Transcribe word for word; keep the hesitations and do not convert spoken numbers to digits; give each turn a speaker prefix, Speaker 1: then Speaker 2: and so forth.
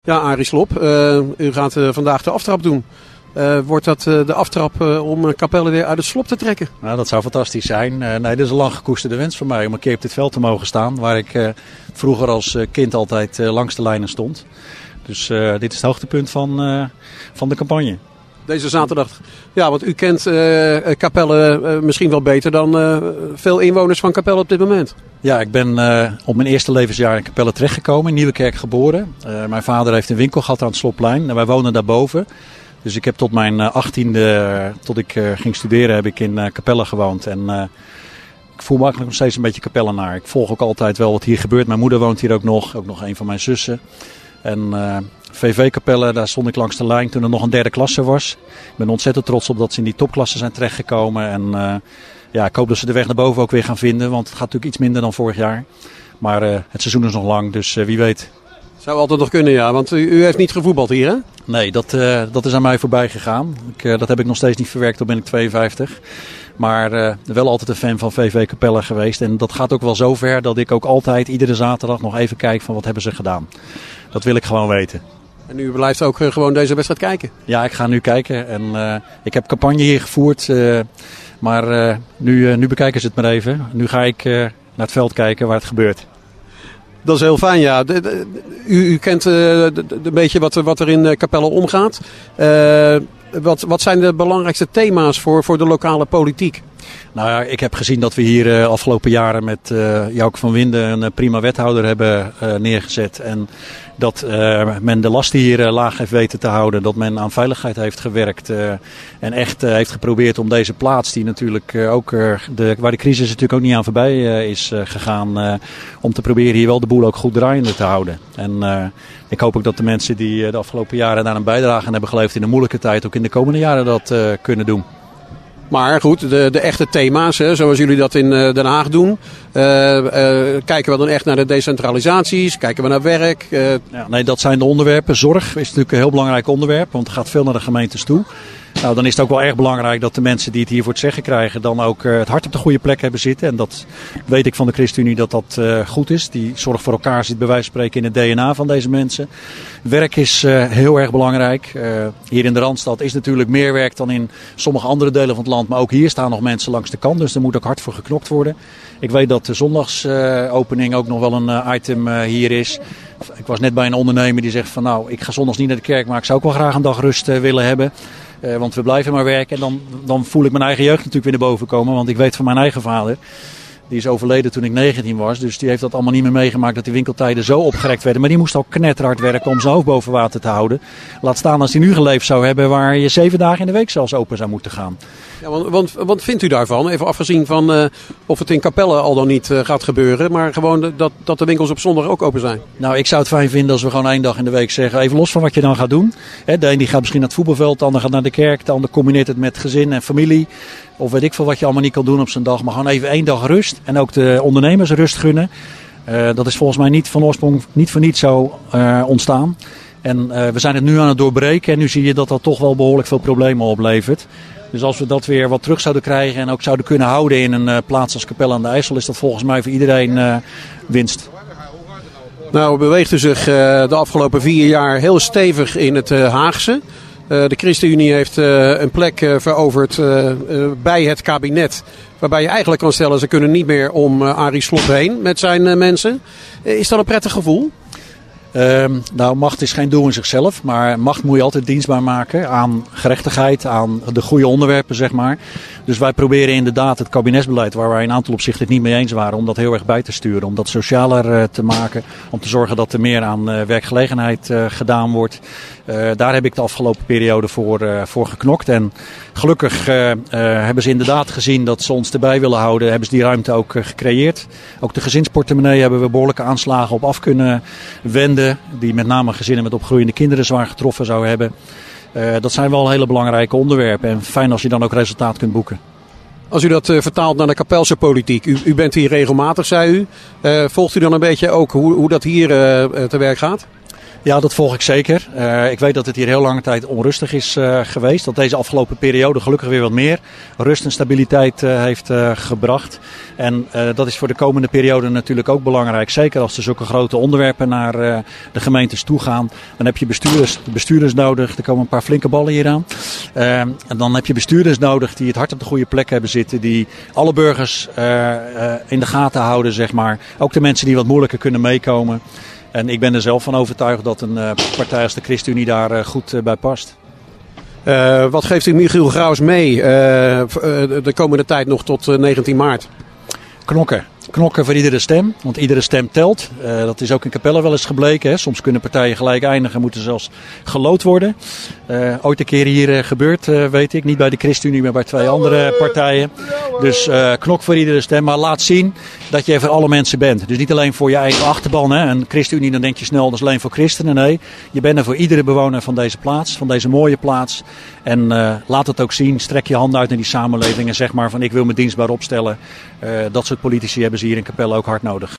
Speaker 1: Ja, Arie Slob, uh, u gaat uh, vandaag de aftrap doen. Uh, wordt dat uh, de aftrap uh, om uh, Capelle weer uit het slop te trekken?
Speaker 2: Nou, dat zou fantastisch zijn. Uh, nee, dit is een lang gekoesterde wens van mij om een keer op dit veld te mogen staan. Waar ik uh, vroeger als uh, kind altijd uh, langs de lijnen stond. Dus uh, dit is het hoogtepunt van, uh, van de campagne.
Speaker 1: Deze zaterdag. Ja, want u kent uh, Capelle uh, misschien wel beter dan uh, veel inwoners van Capelle op dit moment.
Speaker 2: Ja, ik ben uh, op mijn eerste levensjaar in Capelle terechtgekomen, in Nieuwekerk geboren. Uh, mijn vader heeft een winkel gehad aan het Slopplein en wij wonen daarboven. Dus ik heb tot mijn achttiende, tot ik uh, ging studeren, heb ik in uh, Capelle gewoond. En uh, ik voel me eigenlijk nog steeds een beetje Capellenaar. Ik volg ook altijd wel wat hier gebeurt. Mijn moeder woont hier ook nog, ook nog een van mijn zussen. En uh, V V Capelle, daar stond ik langs de lijn toen er nog een derde klasse was. Ik ben ontzettend trots op dat ze in die topklasse zijn terechtgekomen. En uh, ja, ik hoop dat ze de weg naar boven ook weer gaan vinden, want het gaat natuurlijk iets minder dan vorig jaar. Maar uh, het seizoen is nog lang, dus uh, wie weet.
Speaker 1: Zou altijd nog kunnen, ja. Want u, u heeft niet gevoetbald hier, hè?
Speaker 2: Nee, dat, uh, dat is aan mij voorbij gegaan. Ik, uh, dat heb ik nog steeds niet verwerkt, toen ben ik tweeënvijftig. Maar uh, wel altijd een fan van V V Capelle geweest. En dat gaat ook wel zo ver dat ik ook altijd iedere zaterdag nog even kijk van wat hebben ze gedaan. Dat wil ik gewoon weten.
Speaker 1: En u blijft ook uh, gewoon deze wedstrijd kijken?
Speaker 2: Ja, ik ga nu kijken. En uh, ik heb campagne hier gevoerd. Uh, maar uh, nu, uh, nu bekijken ze het maar even. Nu ga ik uh, naar het veld kijken waar het gebeurt.
Speaker 1: Dat is heel fijn, ja. De, de, u, u kent uh, een beetje wat, wat er in Capelle omgaat. Uh, wat, wat zijn de belangrijkste thema's voor, voor de lokale politiek?
Speaker 2: Nou ja, ik heb gezien dat we hier uh, afgelopen jaren met uh, Jouke van Winden een uh, prima wethouder hebben uh, neergezet. En dat uh, men de lasten hier uh, laag heeft weten te houden. Dat men aan veiligheid heeft gewerkt. Uh, en echt uh, heeft geprobeerd om deze plaats, die natuurlijk uh, ook, uh, de, waar de crisis natuurlijk ook niet aan voorbij uh, is uh, gegaan. Uh, om te proberen hier wel de boel ook goed draaiende te houden. En uh, ik hoop ook dat de mensen die uh, de afgelopen jaren daar een bijdrage aan hebben geleverd in de moeilijke tijd, ook in de komende jaren dat uh, kunnen doen.
Speaker 1: Maar goed, de, de echte thema's, hè, zoals jullie dat in uh, Den Haag doen. Uh, uh, kijken we dan echt naar de decentralisaties? Kijken we naar werk? Uh...
Speaker 2: Ja, nee, dat zijn de onderwerpen. Zorg is natuurlijk een heel belangrijk onderwerp, want het gaat veel naar de gemeentes toe. Nou, dan is het ook wel erg belangrijk dat de mensen die het hier voor het zeggen krijgen dan ook uh, het hart op de goede plek hebben zitten. En dat weet ik van de ChristenUnie dat dat uh, goed is. Die zorg voor elkaar zit bij wijze van spreken in het D N A van deze mensen. Werk is uh, heel erg belangrijk. Uh, hier in de Randstad is natuurlijk meer werk dan in sommige andere delen van het land. Maar ook hier staan nog mensen langs de kant, dus er moet ook hard voor geknokt worden. Ik weet dat de zondagsopening uh, ook nog wel een uh, item uh, hier is. Ik was net bij een ondernemer die zegt van nou, ik ga zondags niet naar de kerk, maar ik zou ook wel graag een dag rust uh, willen hebben. Uh, want we blijven maar werken en dan, dan voel ik mijn eigen jeugd natuurlijk weer naar boven komen. Want ik weet van mijn eigen vader, die is overleden toen ik negentien was. Dus die heeft dat allemaal niet meer meegemaakt dat die winkeltijden zo opgerekt werden. Maar die moest ook knetterhard werken om zijn hoofd boven water te houden. Laat staan als hij nu geleefd zou hebben waar je zeven dagen in de week zelfs open zou moeten gaan.
Speaker 1: Ja, want, want wat vindt u daarvan? Even afgezien van uh, of het in Capelle al dan niet uh, gaat gebeuren. Maar gewoon de, dat, dat de winkels op zondag ook open zijn.
Speaker 2: Nou, ik zou het fijn vinden als we gewoon één dag in de week zeggen. Even los van wat je dan gaat doen. He, de een die gaat misschien naar het voetbalveld. De ander gaat naar de kerk. De ander combineert het met gezin en familie. Of weet ik veel wat je allemaal niet kan doen op zo'n dag. Maar gewoon even één dag rust. En ook de ondernemers rust gunnen. Uh, dat is volgens mij niet van oorsprong niet voor niets zo uh, ontstaan. En uh, we zijn het nu aan het doorbreken. En nu zie je dat dat toch wel behoorlijk veel problemen oplevert. Dus als we dat weer wat terug zouden krijgen en ook zouden kunnen houden in een uh, plaats als Capelle aan de IJssel, is dat volgens mij voor iedereen uh, winst.
Speaker 1: Nou, beweegt u zich uh, de afgelopen vier jaar heel stevig in het uh, Haagse. Uh, de ChristenUnie heeft uh, een plek uh, veroverd uh, uh, bij het kabinet. Waarbij je eigenlijk kan stellen, ze kunnen niet meer om uh, Arie Slob heen met zijn uh, mensen. Uh, is dat een prettig gevoel?
Speaker 2: Um, nou, macht is geen doel in zichzelf, maar macht moet je altijd dienstbaar maken aan gerechtigheid, aan de goede onderwerpen, zeg maar. Dus wij proberen inderdaad het kabinetsbeleid, waar wij in een aantal opzichten het niet mee eens waren, om dat heel erg bij te sturen, om dat socialer uh, te maken, om te zorgen dat er meer aan uh, werkgelegenheid uh, gedaan wordt. Uh, daar heb ik de afgelopen periode voor, uh, voor geknokt en gelukkig uh, uh, hebben ze inderdaad gezien dat ze ons erbij willen houden, hebben ze die ruimte ook uh, gecreëerd. Ook de gezinsportemonnee hebben we behoorlijke aanslagen op af kunnen wenden, die met name gezinnen met opgroeiende kinderen zwaar getroffen zou hebben. Uh, dat zijn wel hele belangrijke onderwerpen en fijn als je dan ook resultaat kunt boeken.
Speaker 1: Als u dat uh, vertaalt naar de Capelse politiek, u, u bent hier regelmatig, zei u. Uh, volgt u dan een beetje ook hoe, hoe dat hier uh, te werk gaat?
Speaker 2: Ja, dat volg ik zeker. Uh, ik weet dat het hier heel lange tijd onrustig is uh, geweest. Dat deze afgelopen periode gelukkig weer wat meer rust en stabiliteit uh, heeft uh, gebracht. En uh, dat is voor de komende periode natuurlijk ook belangrijk. Zeker als er zulke grote onderwerpen naar uh, de gemeentes toe gaan. Dan heb je bestuurders, bestuurders nodig. Er komen een paar flinke ballen hier aan. Uh, en dan heb je bestuurders nodig die het hart op de goede plek hebben zitten. Die alle burgers uh, uh, in de gaten houden, zeg maar. Ook de mensen die wat moeilijker kunnen meekomen. En ik ben er zelf van overtuigd dat een uh, partij als de ChristenUnie daar uh, goed uh, bij past.
Speaker 1: Uh, wat geeft u Michiel Graus mee uh, de komende tijd nog tot uh, negentien maart?
Speaker 2: Knokken. Knokken voor iedere stem, want iedere stem telt. Uh, dat is ook in Capelle wel eens gebleken. Hè. Soms kunnen partijen gelijk eindigen, moeten zelfs geloot worden. Uh, ooit een keer hier uh, gebeurd, uh, weet ik. Niet bij de ChristenUnie, maar bij twee andere partijen. Dus uh, knok voor iedere stem, maar laat zien dat je voor alle mensen bent. Dus niet alleen voor je eigen achterban. Hè. En ChristenUnie, dan denk je snel, dat is alleen voor christenen. Nee, je bent er voor iedere bewoner van deze plaats, van deze mooie plaats. En uh, laat het ook zien, strek je handen uit naar die samenleving en zeg maar van ik wil me dienstbaar opstellen. Uh, dat soort politici hebben ze hier in Capelle ook hard nodig.